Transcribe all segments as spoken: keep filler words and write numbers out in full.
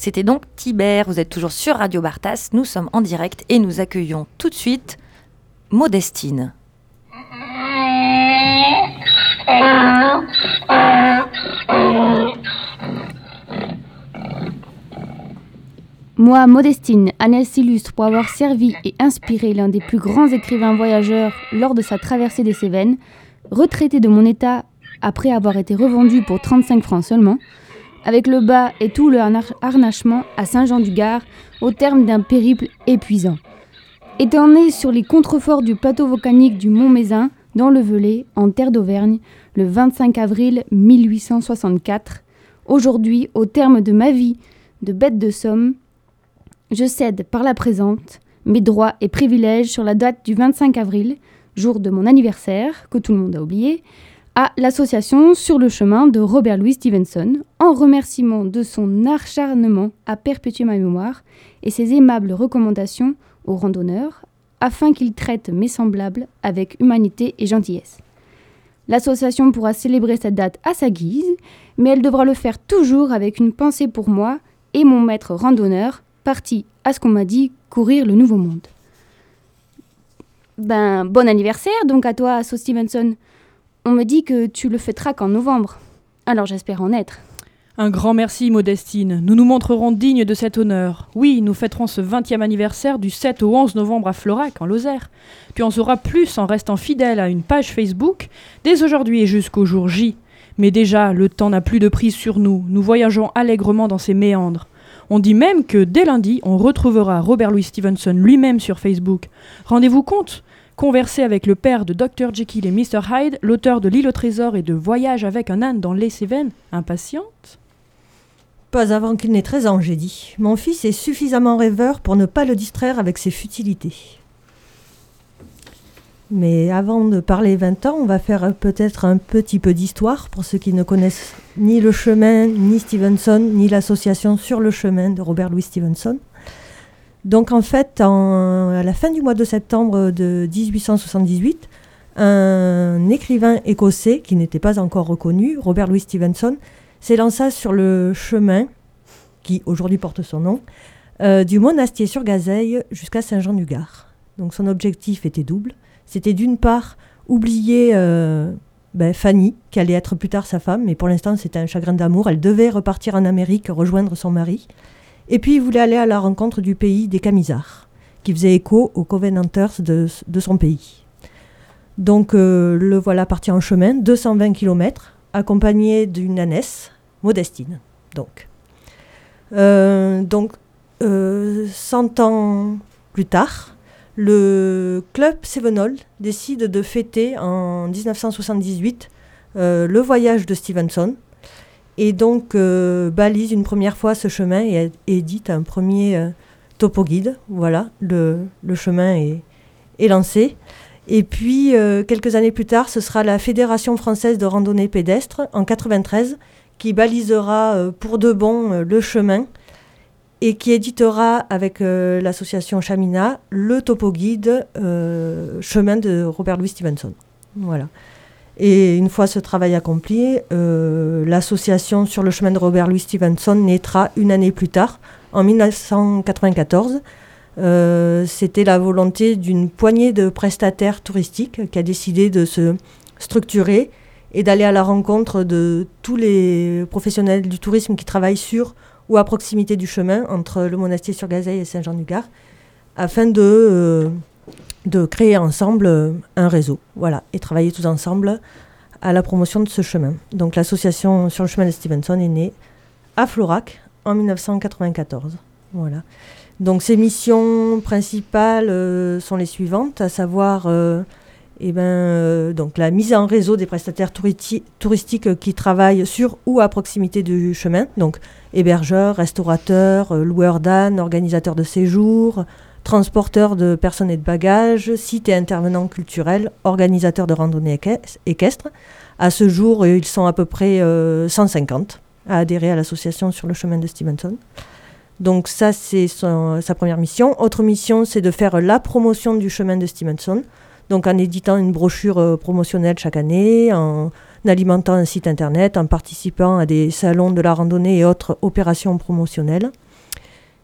C'était donc Tibère, vous êtes toujours sur Radio Bartas, nous sommes en direct et nous accueillons tout de suite Modestine. Moi, Modestine, ânesse illustre pour avoir servi et inspiré l'un des plus grands écrivains voyageurs lors de sa traversée des Cévennes, retraitée de mon état après avoir été revendue pour trente-cinq francs seulement, avec le bas et tout le harnachement à Saint-Jean-du-Gard au terme d'un périple épuisant. Étant née sur les contreforts du plateau volcanique du Mont Mézin, dans le Velay, en terre d'Auvergne, le vingt-cinq avril mille huit cent soixante-quatre, aujourd'hui, au terme de ma vie de bête de somme, je cède par la présente mes droits et privilèges sur la date du vingt-cinq avril, jour de mon anniversaire, que tout le monde a oublié, à l'association Sur le chemin de Robert Louis Stevenson, en remerciement de son acharnement à perpétuer ma mémoire et ses aimables recommandations aux randonneurs, afin qu'ils traitent mes semblables avec humanité et gentillesse. L'association pourra célébrer cette date à sa guise, mais elle devra le faire toujours avec une pensée pour moi et mon maître randonneur, parti, à ce qu'on m'a dit, courir le nouveau monde. Ben, bon anniversaire donc à toi, Asso Stevenson. On me dit que tu le fêteras qu'en novembre. Alors j'espère en être. Un grand merci, Modestine. Nous nous montrerons dignes de cet honneur. Oui, nous fêterons ce vingtième anniversaire du sept au onze novembre à Florac, en Lozère. Tu en sauras plus en restant fidèle à une page Facebook, dès aujourd'hui et jusqu'au jour J. Mais déjà, le temps n'a plus de prise sur nous. Nous voyageons allègrement dans ses méandres. On dit même que dès lundi, on retrouvera Robert Louis Stevenson lui-même sur Facebook. Rendez-vous compte ? Converser avec le père de docteur Jekyll et mister Hyde, l'auteur de L'île au trésor et de Voyage avec un âne dans les Cévennes, impatiente ? Pas avant qu'il n'ait treize ans, j'ai dit. Mon fils est suffisamment rêveur pour ne pas le distraire avec ses futilités. Mais avant de parler vingt ans, on va faire peut-être un petit peu d'histoire pour ceux qui ne connaissent ni le chemin, ni Stevenson, ni l'association Sur le chemin de Robert Louis Stevenson. Donc en fait, en, à la fin du mois de septembre de dix-huit cent soixante-dix-huit, un écrivain écossais qui n'était pas encore reconnu, Robert Louis Stevenson, s'élança sur le chemin, qui aujourd'hui porte son nom, euh, du Monastier-sur-Gazeille jusqu'à Saint-Jean-du-Gard. Donc son objectif était double. C'était d'une part oublier euh, ben, Fanny, qui allait être plus tard sa femme, mais pour l'instant c'était un chagrin d'amour. Elle devait repartir en Amérique, rejoindre son mari. Et puis il voulait aller à la rencontre du pays des Camisards, qui faisait écho aux Covenanters de, de son pays. Donc euh, le voilà parti en chemin, deux cent vingt kilomètres, accompagné d'une ânesse, Modestine. Donc, euh, donc euh, cent ans plus tard, le club Cévenol décide de fêter en dix-neuf cent soixante-dix-huit euh, le voyage de Stevenson et donc euh, balise une première fois ce chemin et édite un premier euh, topo-guide. Voilà, le, le chemin est, est lancé. Et puis, euh, quelques années plus tard, ce sera la Fédération française de randonnée pédestre, en quatre-vingt-treize, qui balisera euh, pour de bon euh, le chemin et qui éditera avec euh, l'association Chamina le topo-guide euh, Chemin de Robert Louis Stevenson. Voilà. Et une fois ce travail accompli, euh, l'association Sur le chemin de Robert Louis Stevenson naîtra une année plus tard, en dix-neuf cent quatre-vingt-quatorze. Euh, c'était la volonté d'une poignée de prestataires touristiques qui a décidé de se structurer et d'aller à la rencontre de tous les professionnels du tourisme qui travaillent sur ou à proximité du chemin entre le Monastier-sur-Gazeille et Saint-Jean-du-Gard, afin de, euh, de créer ensemble euh, un réseau, voilà, et travailler tous ensemble à la promotion de ce chemin. Donc l'association Sur le chemin de Stevenson est née à Florac en dix-neuf cent quatre-vingt-quatorze. Voilà. Donc ses missions principales euh, sont les suivantes, à savoir euh, eh ben, euh, donc la mise en réseau des prestataires touriti- touristiques qui travaillent sur ou à proximité du chemin, donc hébergeurs, restaurateurs, euh, loueurs d'ânes, organisateurs de séjours, transporteurs de personnes et de bagages, sites et intervenants culturels, organisateurs de randonnées équestres. équestres. À ce jour, ils sont à peu près euh, cent cinquante à adhérer à l'association Sur le chemin de Stevenson. Donc ça, c'est son, sa première mission. Autre mission, c'est de faire la promotion du chemin de Stevenson, donc en éditant une brochure euh, promotionnelle chaque année, en alimentant un site internet, en participant à des salons de la randonnée et autres opérations promotionnelles.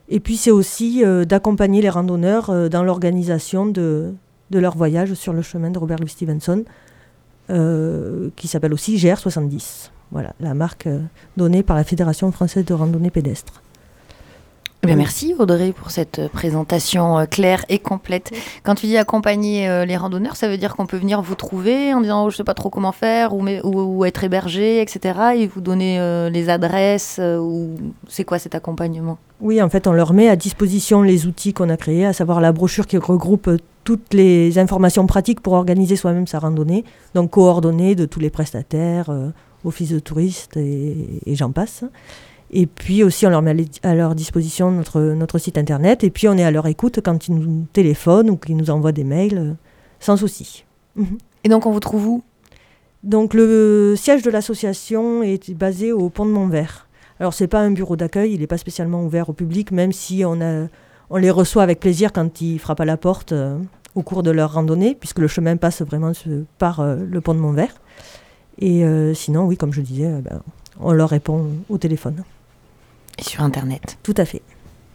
Et puis c'est aussi euh, d'accompagner les randonneurs euh, dans l'organisation de, de leur voyage sur le chemin de Robert Louis Stevenson, euh, qui s'appelle aussi G R soixante-dix. Voilà, la marque euh, donnée par la Fédération française de randonnée pédestre. Eh bien, merci Audrey pour cette présentation euh, claire et complète. Quand tu dis accompagner euh, les randonneurs, ça veut dire qu'on peut venir vous trouver en disant oh, je ne sais pas trop comment faire ou, mais, ou, ou être hébergé, et cetera. Et vous donner euh, les adresses euh, ou c'est quoi cet accompagnement ? Oui, en fait, on leur met à disposition les outils qu'on a créés, à savoir la brochure qui regroupe euh, toutes les informations pratiques pour organiser soi-même sa randonnée, donc coordonnées de tous les prestataires, euh, office de touristes et, et j'en passe. Et puis aussi, on leur met à leur disposition notre, notre site internet. Et puis, on est à leur écoute quand ils nous téléphonent ou qu'ils nous envoient des mails, euh, sans souci. Mm-hmm. Et donc, on vous trouve où ? Donc, le siège de l'association est basé au Pont de Montvert. Alors, ce n'est pas un bureau d'accueil, il n'est pas spécialement ouvert au public, même si on, a, on les reçoit avec plaisir quand ils frappent à la porte euh, au cours de leur randonnée, puisque le chemin passe vraiment par euh, le Pont de Montvert. Et euh, sinon, oui, comme je disais, euh, ben, on leur répond au téléphone. Et sur Internet. Tout à fait.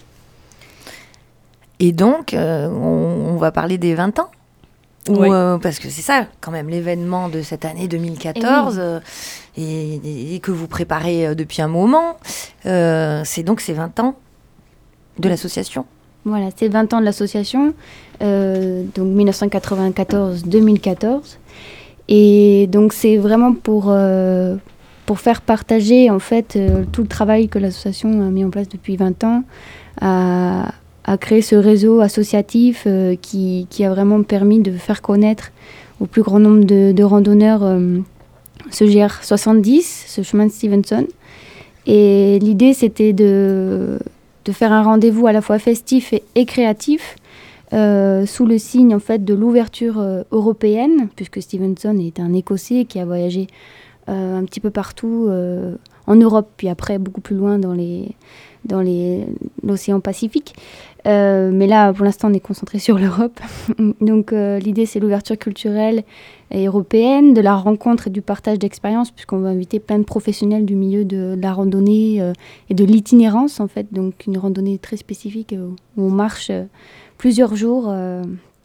Et donc, euh, on, on va parler des vingt ans ou, oui. euh, parce que c'est ça, quand même, l'événement de cette année deux mille quatorze, et, oui. euh, et, et, et que vous préparez euh, depuis un moment. Euh, c'est donc ces vingt ans de l'association. Voilà, c'est vingt ans de l'association, euh, donc dix-neuf cent quatre-vingt-quatorze deux mille quatorze. Et donc, c'est vraiment pour... Euh, pour faire partager en fait euh, tout le travail que l'association a mis en place depuis vingt ans, à, à créer ce réseau associatif euh, qui, qui a vraiment permis de faire connaître au plus grand nombre de, de randonneurs euh, ce G R soixante-dix, ce chemin de Stevenson. Et l'idée, c'était de, de faire un rendez-vous à la fois festif et, et créatif, euh, sous le signe en fait, de l'ouverture euh, européenne, puisque Stevenson est un Écossais qui a voyagé Euh, un petit peu partout euh, en Europe, puis après beaucoup plus loin dans, les, dans les, l'océan Pacifique. Euh, mais là, pour l'instant, on est concentré sur l'Europe. Donc euh, l'idée, c'est l'ouverture culturelle et européenne, de la rencontre et du partage d'expériences, puisqu'on va inviter plein de professionnels du milieu de, de la randonnée euh, et de l'itinérance, en fait. Donc une randonnée très spécifique euh, où on marche euh, plusieurs jours. Euh,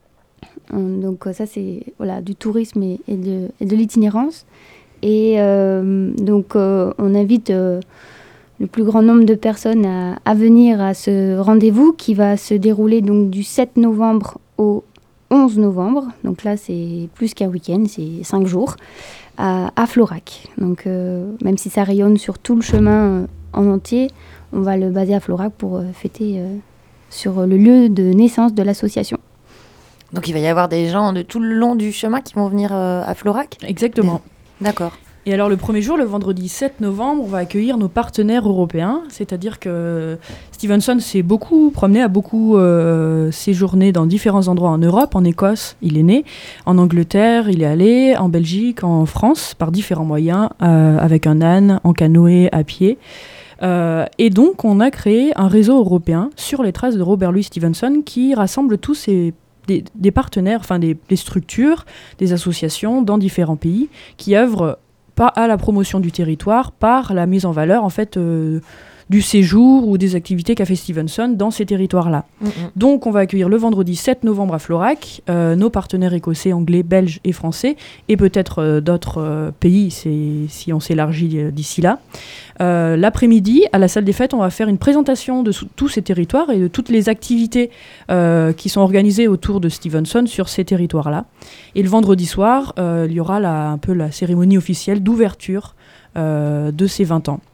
donc ça, c'est voilà, du tourisme et, et, de, et de l'itinérance. Et euh, donc, euh, on invite euh, le plus grand nombre de personnes à, à venir à ce rendez-vous qui va se dérouler donc, du sept novembre au onze novembre. Donc là, c'est plus qu'un week-end, c'est cinq jours, à, à Florac. Donc, euh, même si ça rayonne sur tout le chemin euh, en entier, on va le baser à Florac pour euh, fêter euh, sur le lieu de naissance de l'association. Donc, il va y avoir des gens de tout le long du chemin qui vont venir euh, à Florac ? Exactement. D'accord. Et alors le premier jour, le vendredi sept novembre, on va accueillir nos partenaires européens, c'est-à-dire que Stevenson s'est beaucoup promené, a beaucoup euh, séjourné dans différents endroits en Europe, en Écosse, il est né, en Angleterre, il est allé, en Belgique, en France, par différents moyens, euh, avec un âne, en canoë, à pied. Euh, et donc on a créé un réseau européen sur les traces de Robert Louis Stevenson qui rassemble tous ces Des, des partenaires, enfin des, des structures, des associations dans différents pays qui œuvrent pas à la promotion du territoire par la mise en valeur en fait euh, du séjour ou des activités qu'a fait Stevenson dans ces territoires-là. Mm-hmm. Donc on va accueillir le vendredi sept novembre à Florac euh, nos partenaires écossais, anglais, belges et français et peut-être euh, d'autres euh, pays c'est, si on s'élargit euh, d'ici là. Euh, l'après-midi, à la salle des fêtes, on va faire une présentation de sou- tous ces territoires et de toutes les activités euh, qui sont organisées autour de Stevenson sur ces territoires-là. Et le vendredi soir, euh, il y aura la, un peu la cérémonie officielle d'ouverture euh, de ces vingt ans.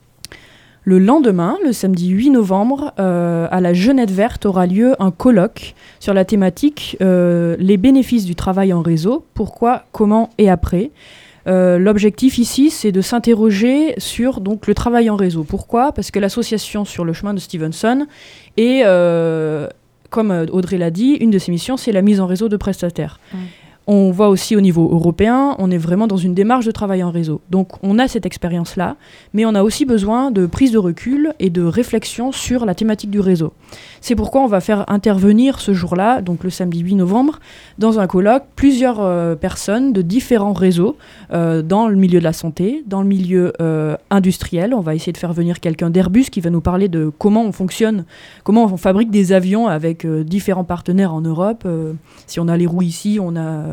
Le lendemain, le samedi huit novembre, euh, à la Genette Verte aura lieu un colloque sur la thématique euh, « Les bénéfices du travail en réseau, pourquoi, comment et après ». Euh, l'objectif ici, c'est de s'interroger sur donc, le travail en réseau. Pourquoi ? Parce que l'association sur le chemin de Stevenson est, euh, comme Audrey l'a dit, une de ses missions, c'est la mise en réseau de prestataires. Mmh. On voit aussi au niveau européen, on est vraiment dans une démarche de travail en réseau. Donc on a cette expérience-là, mais on a aussi besoin de prise de recul et de réflexion sur la thématique du réseau. C'est pourquoi on va faire intervenir ce jour-là, donc le samedi huit novembre, dans un colloque, plusieurs euh, personnes de différents réseaux euh, dans le milieu de la santé, dans le milieu euh, industriel. On va essayer de faire venir quelqu'un d'Airbus qui va nous parler de comment on fonctionne, comment on fabrique des avions avec euh, différents partenaires en Europe. Euh, si on a les roues ici, on a... Euh,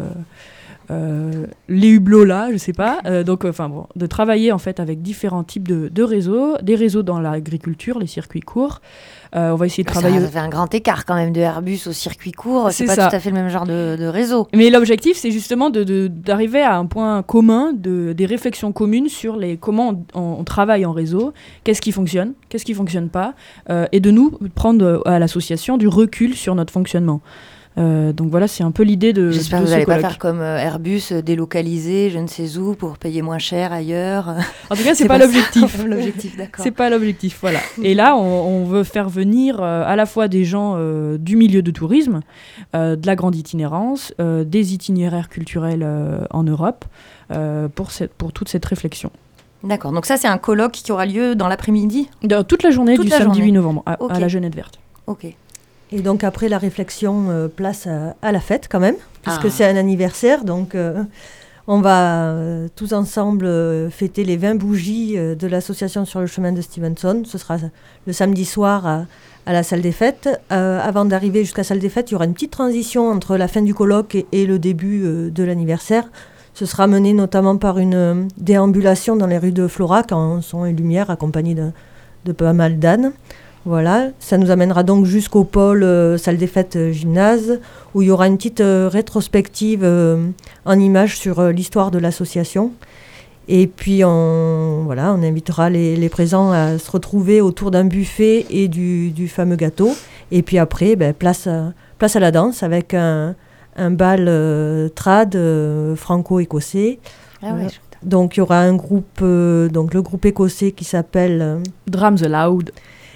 Euh, les hublots là, je sais pas. Euh, donc, enfin bon, de travailler en fait avec différents types de, de réseaux, des réseaux dans l'agriculture, les circuits courts. Euh, on va essayer de ça, travailler. Ça fait un grand écart quand même de Airbus au circuit court. C'est, c'est pas ça. tout à fait le même genre de, de réseau. Mais l'objectif, c'est justement de, de, d'arriver à un point commun, de, des réflexions communes sur les comment on, on travaille en réseau, qu'est-ce qui fonctionne, qu'est-ce qui fonctionne pas, euh, et de nous prendre à l'association du recul sur notre fonctionnement. Euh, donc voilà, c'est un peu l'idée de. J'espère de que vous n'allez colloque. pas faire comme euh, Airbus, euh, délocaliser je ne sais où pour payer moins cher ailleurs. En tout cas, c'est, c'est pas, pas l'objectif. Ça, l'objectif, d'accord. C'est pas l'objectif, voilà. Et là, on, on veut faire venir euh, à la fois des gens euh, du milieu de tourisme, euh, de la grande itinérance, euh, des itinéraires culturels euh, en Europe, euh, pour, cette, pour toute cette réflexion. D'accord, donc ça, c'est un colloque qui aura lieu dans l'après-midi De, toute la journée toute du la samedi journée. huit novembre, à, Okay. à la Jeunette Verte. Ok. Et donc après la réflexion, euh, place à, à la fête quand même, puisque Ah. c'est un anniversaire. Donc euh, on va euh, tous ensemble euh, fêter les vingt bougies euh, de l'association Sur le chemin de Stevenson. Ce sera le samedi soir à, à la salle des fêtes. Euh, avant d'arriver jusqu'à la salle des fêtes, il y aura une petite transition entre la fin du colloque et, et le début euh, de l'anniversaire. Ce sera mené notamment par une euh, déambulation dans les rues de Florac en son et lumière, accompagnée de, de pas mal d'ânes. Voilà, ça nous amènera donc jusqu'au pôle euh, salle des fêtes euh, gymnase, où il y aura une petite euh, rétrospective euh, en images sur euh, l'histoire de l'association. Et puis on, voilà, on invitera les, les présents à se retrouver autour d'un buffet et du, du fameux gâteau. Et puis après, ben, place, à, place à la danse avec un, un bal euh, trad euh, franco-écossais. Ah ouais, Voilà. chouette. Donc il y aura un groupe, euh, donc le groupe écossais qui s'appelle... euh, Drums Aloud.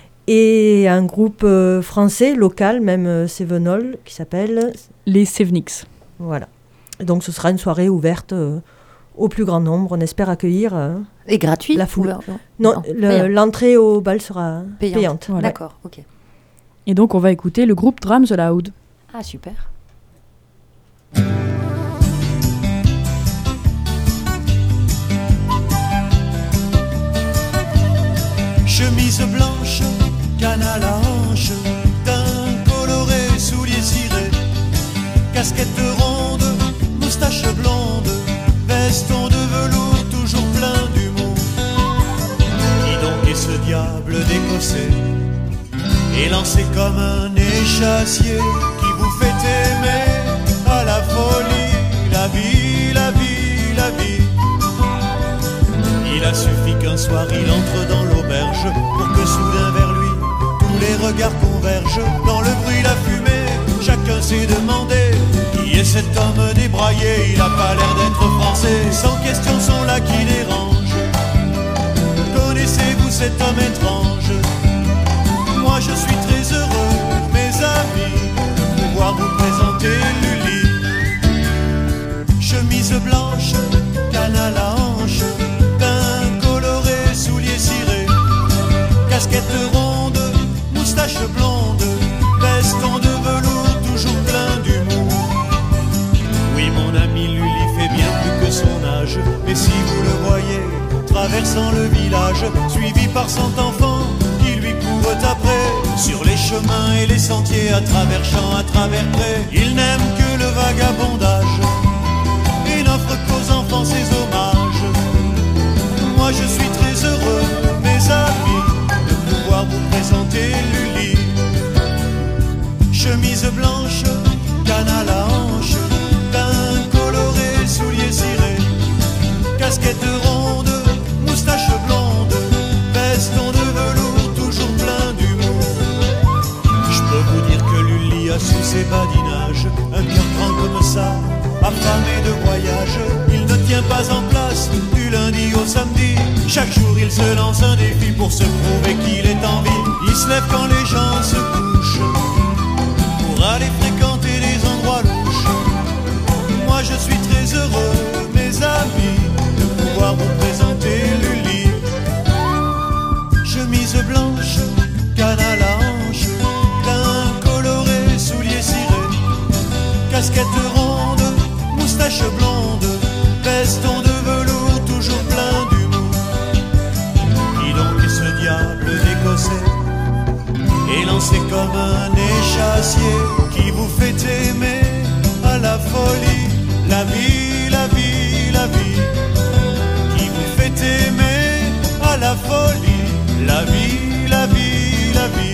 et un groupe euh, français, local, même euh, Sévenol, qui s'appelle... Les Sevniks. Voilà. Donc ce sera une soirée ouverte euh, au plus grand nombre. On espère accueillir... euh, Et gratuit La foule. ou- Non, non, non, le- payant. l'entrée au bal sera Payante. payante. Voilà. D'accord, ok. Et donc, on va écouter le groupe Drums Aloud. Ah, super. Chemise blanche, canne à la hanche, teint coloré, souliers cirés, casquette ronde, moustache blonde, veston de velours toujours plein d'humour. Qui donc est ce diable d'écossais, élancé comme un échassier, qui vous fait aimer à la folie, la vie, la vie, la vie. Il a suffi qu'un soir il entre dans l'auberge pour que soudain vers lui tous les regards convergent. Dans le bruit, la fumée, chacun s'est demandé qui est cet homme débraillé. Il a pas l'air d'être français, sans question sont là qui dérange. Connaissez-vous cet homme étrange? Moi je suis très heureux, mes amis, de pouvoir vous présenter Lully. Chemise blanche, canne à la hanche, casquette ronde, moustache blonde, veston de velours toujours plein d'humour. Oui, mon ami Lully fait bien plus que son âge, mais si vous le voyez traversant le village, suivi par cent enfants qui lui courent après, sur les chemins et les sentiers, à travers champs, à travers prés, il n'aime que le vagabondage et n'offre qu'aux enfants ses hommages. Moi je suis très heureux, mes amis, vous présenter Lully. Chemise blanche, canne à la hanche, teint coloré, souliers cirés, casquette ronde, moustache blonde, veston de velours toujours plein d'humour. Je peux vous dire que Lully a sous ses badinages un cœur grand comme ça, affamé de voyage. Il ne tient pas en place du lundi au samedi. Chaque jour il se lance un défi pour se prouver qu'il est en vie. Il se lève quand les gens se couchent pour aller fréquenter des endroits louches. Moi je casquette ronde, moustache blonde, veston de velours toujours plein d'humour. Qui donc est ce diable d'Écossais, élancé comme un échassier, qui vous fait aimer à la folie la vie, la vie, la vie, qui vous fait aimer à la folie la vie, la vie, la vie.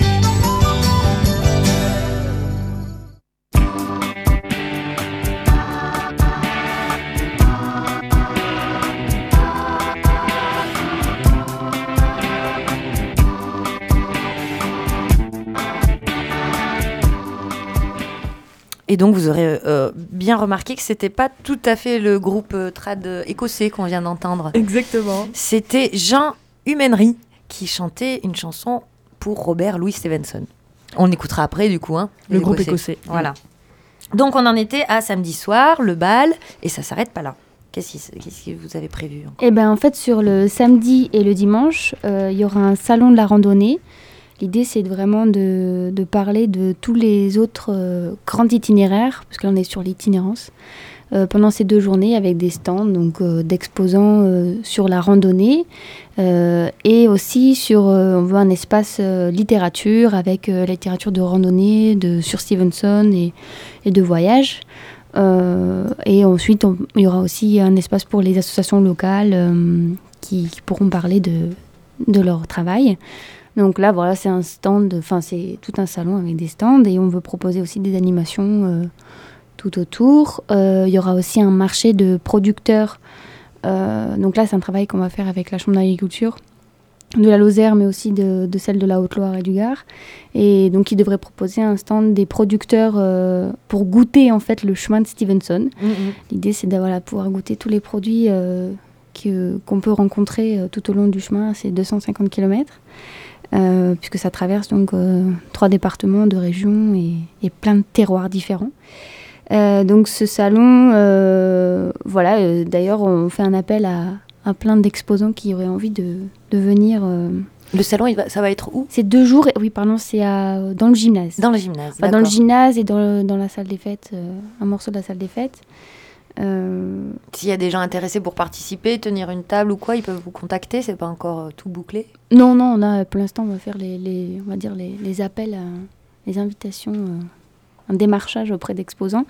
Et donc, vous aurez euh, bien remarqué que c'était pas tout à fait le groupe euh, trad euh, écossais qu'on vient d'entendre. Exactement. C'était Jean Humenry qui chantait une chanson pour Robert Louis Stevenson. On l'écoutera après, du coup. Hein, le groupe écossais. Voilà. Donc, on en était à samedi soir, le bal, et ça s'arrête pas là. Qu'est-ce qui, qu'est-ce que vous avez prévu encore ? Eh bien, en fait, sur le samedi et le dimanche, euh, il y aura un salon de la randonnée. L'idée, c'est vraiment de, de parler de tous les autres euh, grands itinéraires, parce que là, on est sur l'itinérance, euh, pendant ces deux journées avec des stands donc, euh, d'exposants euh, sur la randonnée euh, et aussi sur euh, on veut un espace euh, littérature avec euh, la littérature de randonnée, de, sur Stevenson et, et de voyage. Euh, et ensuite, on, il y aura aussi un espace pour les associations locales euh, qui, qui pourront parler de, de leur travail. Donc là, voilà, c'est un stand, enfin c'est tout un salon avec des stands et on veut proposer aussi des animations euh, tout autour. Euh, il y aura aussi un marché de producteurs. Euh, donc là, c'est un travail qu'on va faire avec la Chambre d'agriculture de la Lozère, mais aussi de, de celle de la Haute-Loire et du Gard. Et donc, ils devraient proposer un stand des producteurs euh, pour goûter en fait le chemin de Stevenson. Mm-hmm. L'idée, c'est de voilà, pouvoir goûter tous les produits euh, que, qu'on peut rencontrer euh, tout au long du chemin, c'est deux cent cinquante kilomètres. Euh, puisque ça traverse donc euh, trois départements, deux régions et, et plein de terroirs différents. Euh, donc ce salon, euh, voilà, euh, d'ailleurs on fait un appel à, à plein d'exposants qui auraient envie de, de venir. Euh... Le salon, il va, ça va être où ? C'est deux jours, et, oui pardon, c'est à, dans le gymnase. Dans le gymnase, enfin, dans le gymnase et dans, le, dans la salle des fêtes, euh, un morceau de la salle des fêtes. Euh... S'il y a des gens intéressés pour participer, tenir une table ou quoi, ils peuvent vous contacter, c'est pas encore euh, tout bouclé ? Non, non, on a, pour l'instant, on va faire les, les, on va dire les, les appels, à, les invitations, euh, un démarchage auprès d'exposants.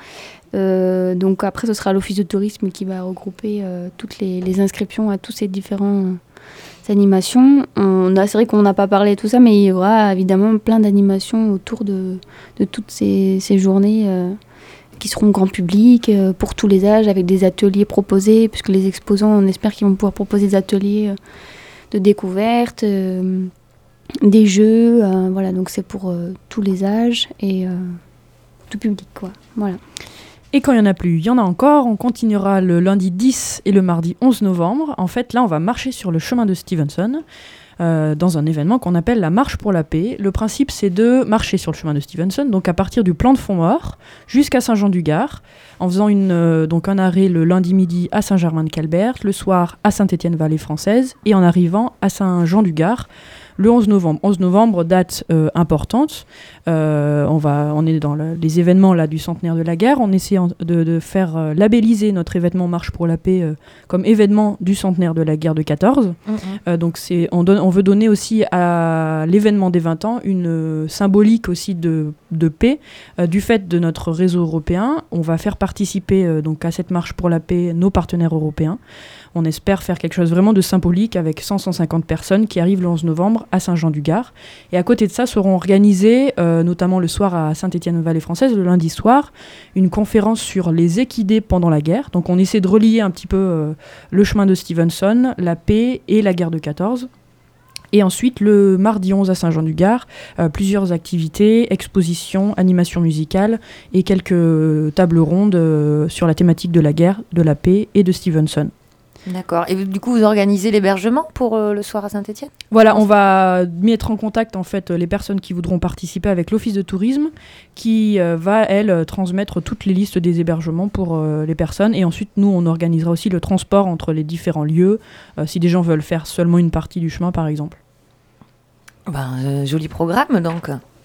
Euh, donc après, ce sera l'Office de tourisme qui va regrouper euh, toutes les, les inscriptions à tous ces différents euh, animations. On a, c'est vrai qu'on n'a pas parlé de tout ça, mais il y aura évidemment plein d'animations autour de, de toutes ces, ces journées euh, qui seront grand public, euh, pour tous les âges, avec des ateliers proposés, puisque les exposants, on espère qu'ils vont pouvoir proposer des ateliers euh, de découverte, euh, des jeux, euh, voilà, donc c'est pour euh, tous les âges et euh, tout public, quoi, voilà. Et quand il n'y en a plus, il y en a encore. On continuera le lundi dix et le mardi onze novembre. En fait, là, on va marcher sur le chemin de Stevenson, Euh, dans un événement qu'on appelle la Marche pour la paix. Le principe, c'est de marcher sur le chemin de Stevenson, donc à partir du plan de Font-Mort jusqu'à Saint-Jean-du-Gard, en faisant une, euh, donc un arrêt le lundi midi à Saint-Germain-de-Calbert, le soir à Saint-Étienne-Vallée-Française et en arrivant à Saint-Jean-du-Gard le onze novembre. onze novembre, date euh, importante. Euh, on, va, on est dans le, les événements là, du centenaire de la guerre. On essaie en, de, de faire euh, labelliser notre événement Marche pour la paix euh, comme événement du centenaire de la guerre de quatorze. Mmh. Euh, donc c'est, on, donne, on veut donner aussi à l'événement des vingt ans une euh, symbolique aussi de, de paix. Euh, du fait de notre réseau européen, on va faire participer euh, donc à cette Marche pour la paix nos partenaires européens. On espère faire quelque chose vraiment de symbolique avec cent à cent cinquante personnes qui arrivent le onze novembre à Saint-Jean-du-Gard. Et à côté de ça, seront organisées, euh, notamment le soir à Saint-Étienne-Vallée-Française, le lundi soir, une conférence sur les équidés pendant la guerre. Donc on essaie de relier un petit peu euh, le chemin de Stevenson, la paix et la guerre de quatorze. Et ensuite, le mardi onze à Saint-Jean-du-Gard, euh, plusieurs activités, expositions, animations musicales et quelques tables rondes euh, sur la thématique de la guerre, de la paix et de Stevenson. D'accord. Et du coup, vous organisez l'hébergement pour euh, le soir à Saint-Étienne ? Voilà, on va mettre en contact en fait les personnes qui voudront participer avec l'Office de tourisme, qui euh, va elle transmettre toutes les listes des hébergements pour euh, les personnes. Et ensuite, nous, on organisera aussi le transport entre les différents lieux, euh, si des gens veulent faire seulement une partie du chemin, par exemple. Ben, euh, joli programme, donc.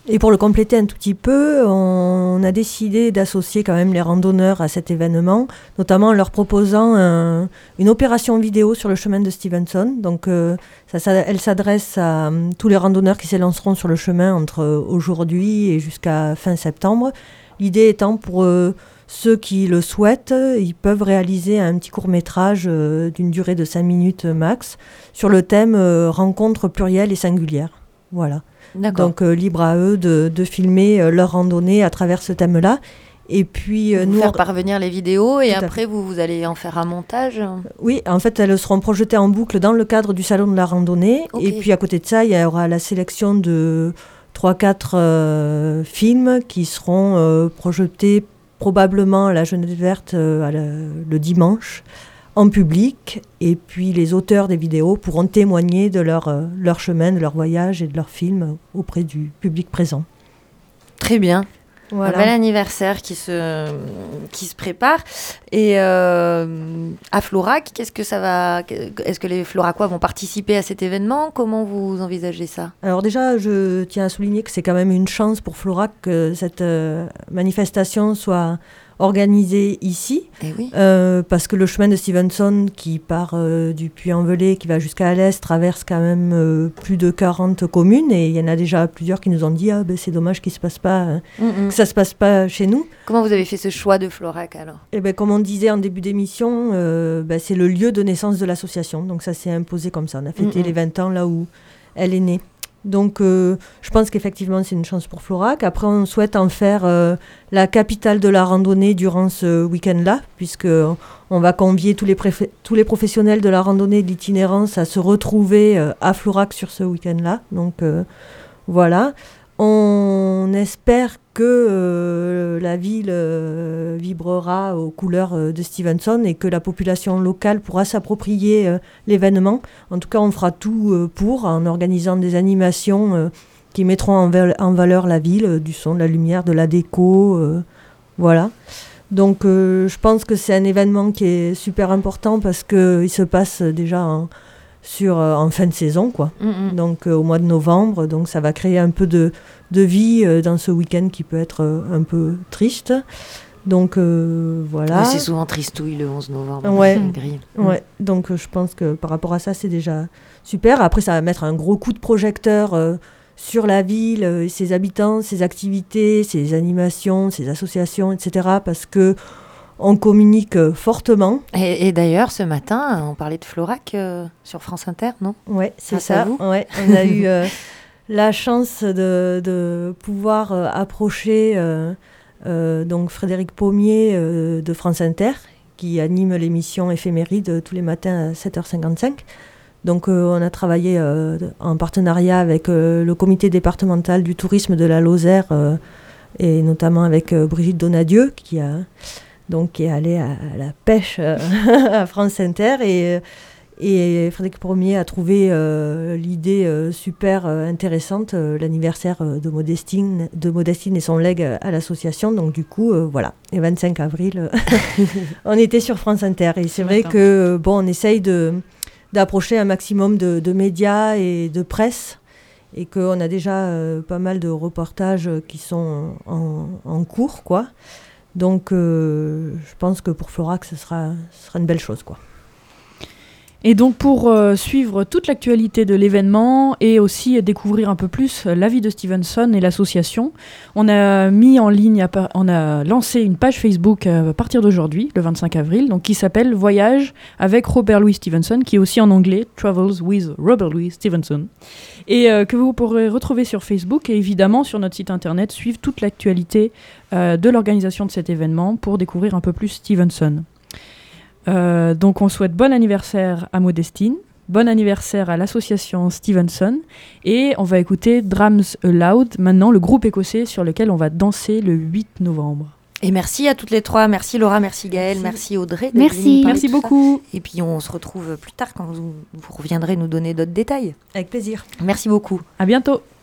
Et pour le compléter un tout petit peu, on a décidé d'associer quand même les randonneurs à cet événement, notamment en leur proposant un, une opération vidéo sur le chemin de Stevenson. Donc, euh, ça, ça, elle s'adresse à um, tous les randonneurs qui s'élanceront sur le chemin entre aujourd'hui et jusqu'à fin septembre. L'idée étant pour euh, ceux qui le souhaitent, ils peuvent réaliser un petit court-métrage euh, d'une durée de cinq minutes max sur le thème euh, rencontre plurielle et singulière. Voilà. D'accord. Donc euh, libre à eux de, de filmer euh, leur randonnée à travers ce thème-là. Et puis euh, vous nous faire on... parvenir les vidéos et Tout à après vous, vous allez en faire un montage. Oui, en fait elles seront projetées en boucle dans le cadre du salon de la randonnée. Okay. Et puis à côté de ça, il y aura la sélection de trois quatre euh, films qui seront euh, projetés probablement à la Jeunesse Verte euh, à la, le dimanche en public, et puis les auteurs des vidéos pourront témoigner de leur, euh, leur chemin, de leur voyage et de leur film auprès du public présent. Très bien. Voilà. Un bel anniversaire qui se, qui se prépare. Et euh, à Florac, qu'est-ce que ça va... Est-ce que les Floracois vont participer à cet événement ? Comment vous envisagez ça ? Alors déjà, je tiens à souligner que c'est quand même une chance pour Florac que cette euh, manifestation soit organisée ici, Eh oui. euh, parce que le chemin de Stevenson qui part euh, du Puy-en-Velay, qui va jusqu'à Alès, traverse quand même euh, plus de quarante communes, et il y en a déjà plusieurs qui nous ont dit ah, ben, c'est dommage qu'il se passe pas, euh, Mm-mm. que ça se passe pas chez nous. Comment vous avez fait ce choix de Florac alors ? Et ben, comme on disait en début d'émission, euh, ben, c'est le lieu de naissance de l'association, donc ça s'est imposé comme ça. On a fêté Mm-mm. les vingt ans là où elle est née. Donc, euh, je pense qu'effectivement, c'est une chance pour Florac. Après, on souhaite en faire euh, la capitale de la randonnée durant ce week-end-là, puisqu'on va convier tous les, préf- tous les professionnels de la randonnée et de l'itinérance à se retrouver euh, à Florac sur ce week-end-là. Donc, euh, voilà. On espère que euh, la ville euh, vibrera aux couleurs euh, de Stevenson et que la population locale pourra s'approprier euh, l'événement. En tout cas, on fera tout euh, pour, en organisant des animations euh, qui mettront en, val- en valeur la ville, euh, du son, de la lumière, de la déco, euh, voilà. Donc, euh, je pense que c'est un événement qui est super important parce qu'il se passe déjà en, sur, euh, en fin de saison, quoi. Mm-mm. Donc euh, au mois de novembre, donc ça va créer un peu de, de vie euh, dans ce week-end qui peut être euh, un peu triste. Donc euh, voilà. Oui, c'est souvent tristouille le onze novembre. Ouais. Gris. Ouais, donc euh, je pense que par rapport à ça, c'est déjà super. Après, ça va mettre un gros coup de projecteur euh, sur la ville, euh, ses habitants, ses activités, ses animations, ses associations, et cetera. Parce que on communique euh, fortement. Et, et d'ailleurs, ce matin, on parlait de Florac euh, sur France Inter, non ? Ouais, c'est Grâce à ça. vous. Ouais, on a eu euh, la chance de, de pouvoir euh, approcher euh, euh, donc Frédéric Pommier euh, de France Inter, qui anime l'émission Éphéméride tous les matins à sept heures cinquante-cinq. Donc euh, on a travaillé euh, en partenariat avec euh, le comité départemental du tourisme de la Lozère, euh, et notamment avec euh, Brigitte Donadieu, qui a... donc qui est allé à, à la pêche euh, à France Inter, et, et Frédéric Pommier a trouvé euh, l'idée euh, super euh, intéressante, euh, l'anniversaire euh, de Modestine, de Modestine et son legs à l'association. Donc du coup, euh, voilà, le vingt-cinq avril, euh, on était sur France Inter. Et c'est vrai Attends. que euh, bon, on essaye de, d'approcher un maximum de, de médias et de presse, et qu'on a déjà euh, pas mal de reportages qui sont en, en cours, quoi. Donc, euh, je pense que pour Florac, ce sera, ce sera une belle chose, quoi. Et donc pour euh, suivre toute l'actualité de l'événement et aussi découvrir un peu plus euh, la vie de Stevenson et l'association, on a mis en ligne, à par- on a lancé une page Facebook euh, à partir d'aujourd'hui, le vingt-cinq avril, donc qui s'appelle Voyage avec Robert Louis Stevenson, qui est aussi en anglais Travels with Robert Louis Stevenson, et euh, que vous pourrez retrouver sur Facebook et évidemment sur notre site internet, suivre toute l'actualité euh, de l'organisation de cet événement pour découvrir un peu plus Stevenson. Euh, donc on souhaite bon anniversaire à Modestine, bon anniversaire à l'association Stevenson, et on va écouter Drums Aloud, maintenant le groupe écossais sur lequel on va danser le huit novembre. Et merci à toutes les trois. Merci Laura, merci Gaëlle, merci, merci Audrey. d'être Merci. venue nous parler Merci de tout ça. beaucoup. Et puis on se retrouve plus tard quand vous, vous reviendrez nous donner d'autres détails. Avec plaisir. Merci beaucoup. À bientôt.